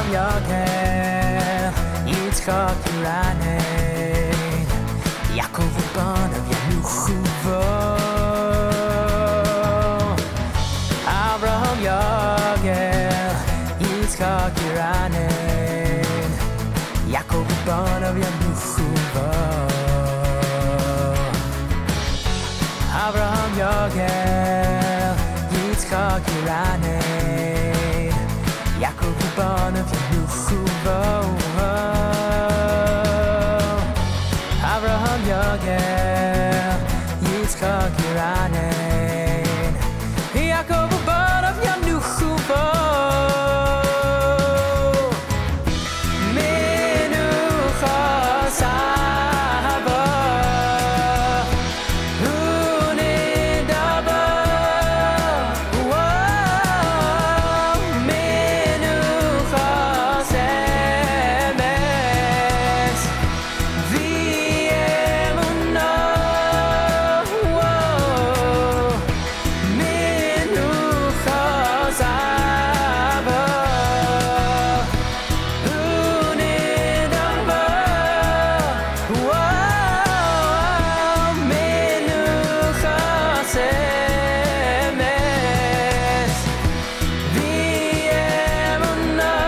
Yogel, Yitzchak Yiranen, Yaakov Banav Yanuchuvo, Abraham Yogel, Yitzchak Yiranen, Yaakov Banav Yanuchuvo, Abraham Yogel, Yitzchak Yiranen, Yaakov Banav Yanuchuvo, Abraham Yogel, Yitzchak Yiranen, Yaakov Banav Yanuchuvo, Menuchas Haba, Unidaba, Menuchas Emes, V'emunah, Menuchas Haba, Unidaba, Menuchas Emes, V'emunah.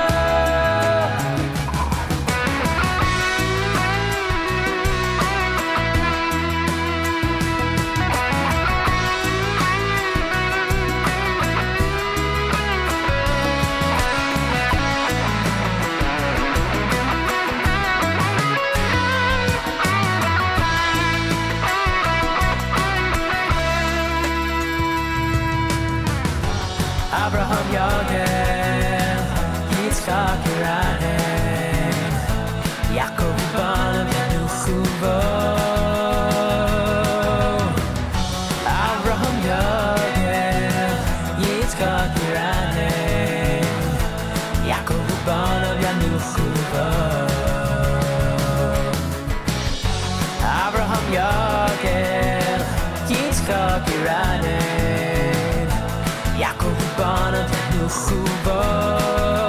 Abraham Yogel, Yitzchak Yiranen, Yaakov Banav Yanuchuvo, Abraham Yogel, Yitzchak Yiranen, Yaakov Banav Yanuchuvo, Abraham Yogel, Yitzchak Yiranen, Yaakov Banav Yanuchuvo.